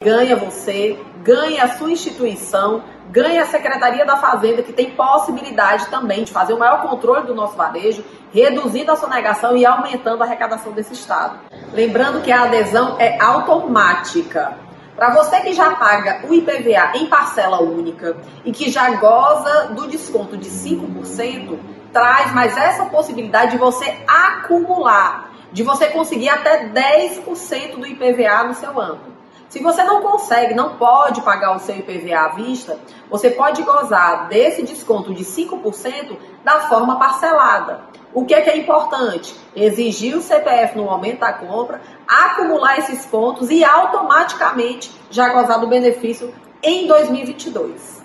ganha você, ganha a sua instituição, ganha a Secretaria da Fazenda, que tem possibilidade também de fazer o maior controle do nosso varejo, reduzindo a sonegação e aumentando a arrecadação desse Estado. Lembrando que a adesão é automática. Para você que já paga o IPVA em parcela única e que já goza do desconto de 5%, traz mais essa possibilidade de você acumular, de você conseguir até 10% do IPVA no seu ano. Se você não consegue, não pode pagar o seu IPVA à vista, você pode gozar desse desconto de 5% da forma parcelada. O que é importante? Exigir o CPF no momento da compra, acumular esses pontos e automaticamente já gozar do benefício em 2022.